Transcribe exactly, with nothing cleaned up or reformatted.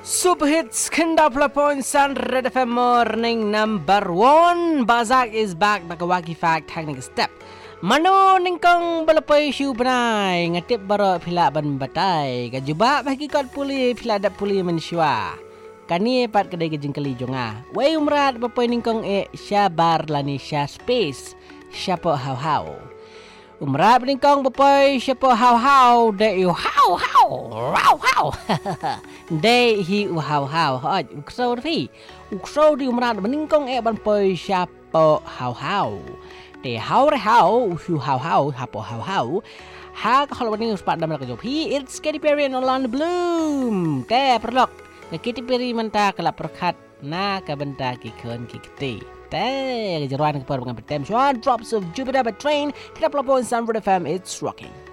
Super hits Kendapla points and Red F M morning number one. Bazak is back Bagawaki fact technical step. Mano ningkong balapay shu banay ngatip baro pila ban batay kajuba bagi kot puli pila dap puli mensyua. Kani pat kedai kejengkeli jonga. Wai umrat bapay ningkong e syabar lani sya space. Syapo hau hau. Umrat ningkong bapay syapo hau hau de yu hau hau. Rau hau. De hi u hau hau hoj ukso ri. Ukso di umrat ningkong e ban pay syapo hau hau. De hau re hau hu hau hau hapo hau hau. Ha kalau ni uspat dalam kerja. Hi it's Katy Perry and Orlando Bloom. Te perlok. Katy Perry mentah kelap perkat na kabenta ki keun ki keti. Te kejeruan kepada dengan bertem. Drops of Jupiter by train. Kita pelopon Sunford F M. It's rocking.